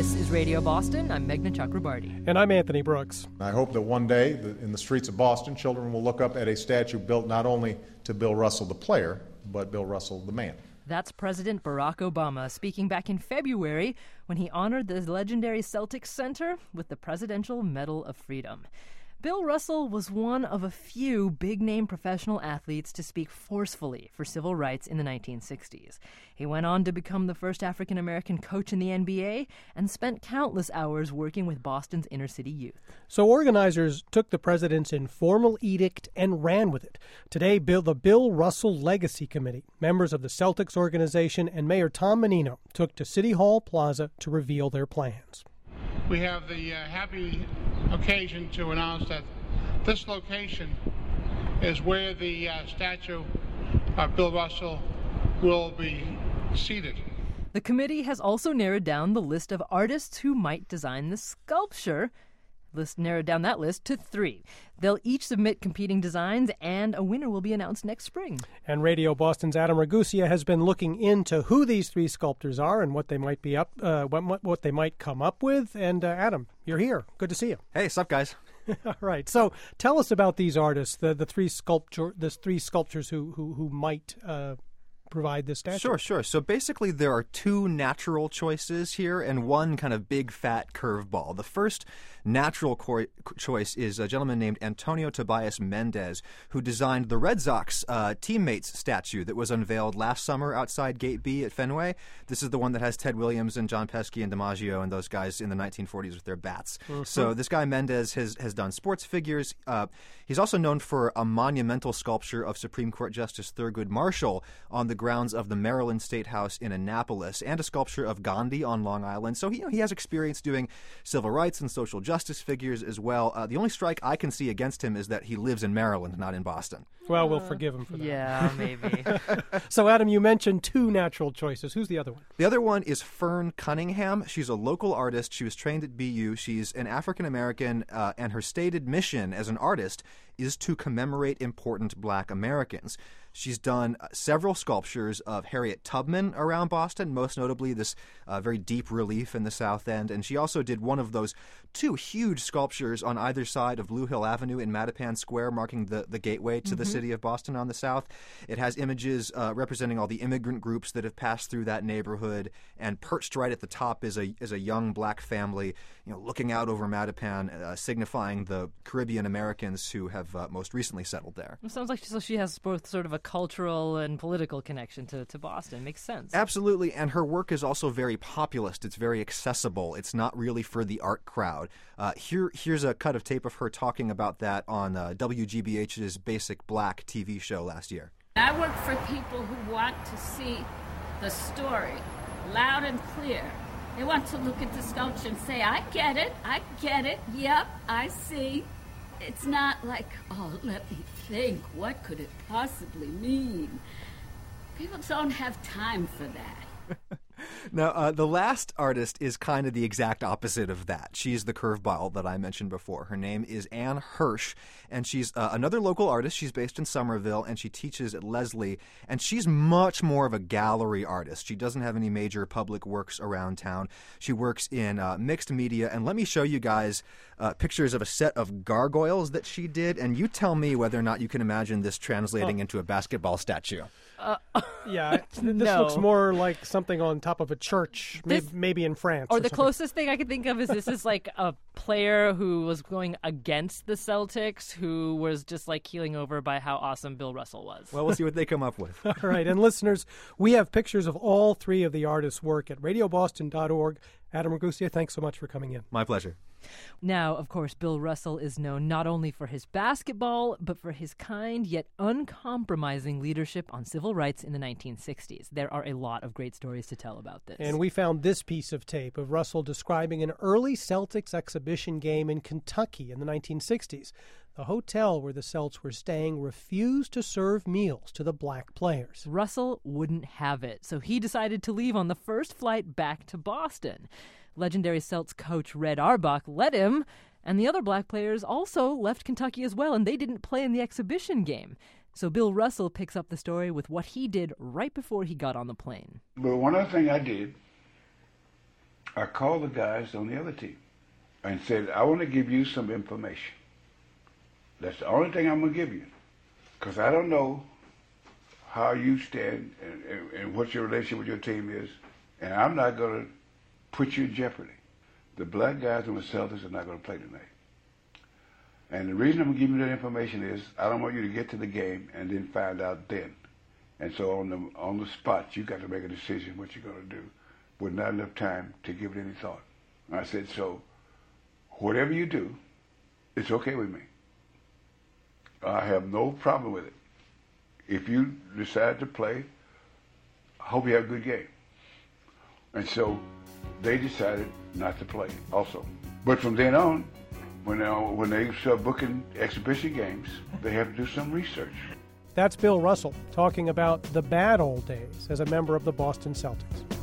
This is Radio Boston. I'm Meghna Chakrabarty. And I'm Anthony Brooks. I hope that one day in the streets of Boston, children will look up at a statue built not only to Bill Russell the player, but Bill Russell the man. That's President Barack Obama speaking back in February when he honored the legendary Celtics center with the Presidential Medal of Freedom. Bill Russell was one of a few big-name professional athletes to speak forcefully for civil rights in the 1960s. He went on to become the first African-American coach in the NBA and spent countless hours working with Boston's inner-city youth. So organizers took the president's informal edict and ran with it. Today, the Bill Russell Legacy Committee, members of the Celtics organization, and Mayor Tom Menino took to City Hall Plaza to reveal their plans. We have the happy occasion to announce that this location is where the statue of Bill Russell will be seated. The committee has also narrowed down the list of artists who might design the sculpture. Narrowed down that list to 3. They'll each submit competing designs, and a winner will be announced next spring. And Radio Boston's Adam Ragusea has been looking into who these 3 sculptors are and what they might be what they might come up with. And Adam, you're here. Good to see you. Hey, sup, guys? All right. So tell us about these artists, the 3 sculptures who might provide this statue. Sure. So basically there are 2 natural choices here and one kind of big fat curveball. The first natural choice is a gentleman named Antonio Tobias Mendez, who designed the Red Sox teammates statue that was unveiled last summer outside Gate B at Fenway. This is the one that has Ted Williams and John Pesky and DiMaggio and those guys in the 1940s with their bats. Mm-hmm. So this guy Mendez has done sports figures. He's also known for a monumental sculpture of Supreme Court Justice Thurgood Marshall on the grounds of the Maryland State House in Annapolis, and a sculpture of Gandhi on Long Island. So he has experience doing civil rights and social justice figures as well. The only strike I can see against him is that he lives in Maryland, not in Boston. Well, we'll forgive him for that. Yeah, maybe. So, Adam, you mentioned 2 natural choices. Who's the other one? The other one is Fern Cunningham. She's a local artist. She was trained at BU. She's an African-American, and her stated mission as an artist is to commemorate important Black Americans. She's done several sculptures of Harriet Tubman around Boston, most notably this very deep relief in the South End. And she also did one of those 2 huge sculptures on either side of Blue Hill Avenue in Mattapan Square, marking the gateway to the city of Boston on the south. It has images representing all the immigrant groups that have passed through that neighborhood, and perched right at the top is a young Black family, looking out over Mattapan, signifying the Caribbean Americans who have most recently settled there. It sounds like she has both sort of a cultural and political connection to Boston. Makes sense. Absolutely, and her work is also very populist. It's very accessible. It's not really for the art crowd. Here's a cut of tape of her talking about that on WGBH's Basic Black TV show last year. I work for people who want to see the story loud and clear. They want to look at the sculpture and say, I get it, yep, I see. It's not like, oh, let me think, what could it possibly mean? People don't have time for that. Now, the last artist is kind of the exact opposite of that. She's the curveball that I mentioned before. Her name is Anne Hirsch, and she's another local artist. She's based in Somerville, and she teaches at Leslie, and she's much more of a gallery artist. She doesn't have any major public works around town. She works in mixed media, and let me show you guys pictures of a set of gargoyles that she did, and you tell me whether or not you can imagine this translating into a basketball statue. Yeah, this looks more like something on top of a church, maybe in France. Or the closest thing I could think of is this is like a player who was going against the Celtics, who was just like keeling over by how awesome Bill Russell was. Well, we'll see what they come up with. All right, and listeners, we have pictures of all 3 of the artists' work at radioboston.org. Adam Ragusea, thanks so much for coming in. My pleasure. Now, of course, Bill Russell is known not only for his basketball, but for his kind yet uncompromising leadership on civil rights in the 1960s. There are a lot of great stories to tell about this. And we found this piece of tape of Russell describing an early Celtics exhibition game in Kentucky in the 1960s. The hotel where the Celts were staying refused to serve meals to the Black players. Russell wouldn't have it, so he decided to leave on the first flight back to Boston. Legendary Celts coach Red Auerbach let him, and the other Black players also left Kentucky as well, and they didn't play in the exhibition game. So Bill Russell picks up the story with what he did right before he got on the plane. But one other thing I did, I called the guys on the other team and said, I want to give you some information. That's the only thing I'm going to give you, because I don't know how you stand and what your relationship with your team is, and I'm not going to put you in jeopardy. The black guys on the Celtics are not going to play tonight. And the reason I'm going to give you that information is I don't want you to get to the game and then find out then. And so on the spot, you got to make a decision what you're going to do with not enough time to give it any thought. I said, so whatever you do, it's okay with me. I have no problem with it. If you decide to play, I hope you have a good game. And so they decided not to play also. But from then on, when they start booking exhibition games, they have to do some research. That's Bill Russell talking about the bad old days as a member of the Boston Celtics.